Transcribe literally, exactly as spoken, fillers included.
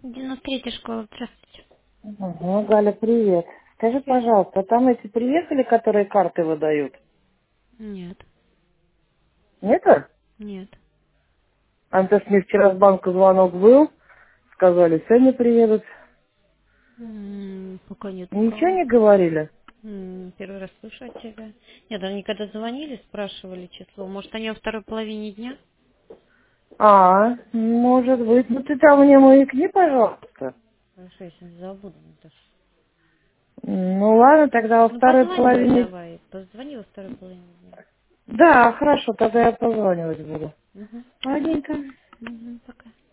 девяносто третья школа, здравствуйте. Ага, Галя, привет. Скажи, Привет. пожалуйста, там эти приехали, которые карты выдают? Нет, Нет? нет. Антош, мне вчера с банка звонок был, сказали, сегодня приедут. М, Пока нет Ничего никого. не говорили? М, Первый раз слышу от тебя. Нет, они когда звонили, спрашивали число. Может, они во второй половине дня? А, может быть. Ну ты там мне маякни, пожалуйста. Хорошо, если не забуду, Наташа. Ну ладно, тогда во Ну, второй позвони половине... давай. Позвони во второй половине дня. Да, хорошо, тогда я позванивать буду. Угу. Ладненько. Угу, пока.